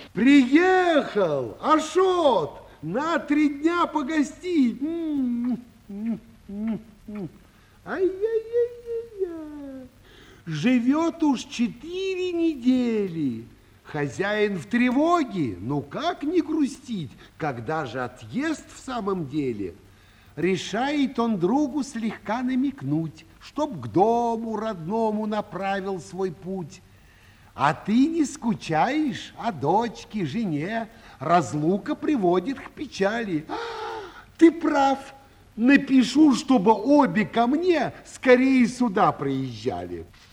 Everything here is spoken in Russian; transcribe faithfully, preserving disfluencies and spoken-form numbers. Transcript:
Приехал, Ашот, на три дня погостить. Ай-яй-яй-яй-яй. Живет уж четыре недели. Хозяин в тревоге. Ну как не грустить, когда же отъезд в самом деле? Решает он другу слегка намекнуть, чтоб к дому родному направил свой путь. А ты не скучаешь о дочке, жене. Разлука приводит к печали. А, ты прав. Напишу, чтобы обе ко мне скорее сюда приезжали.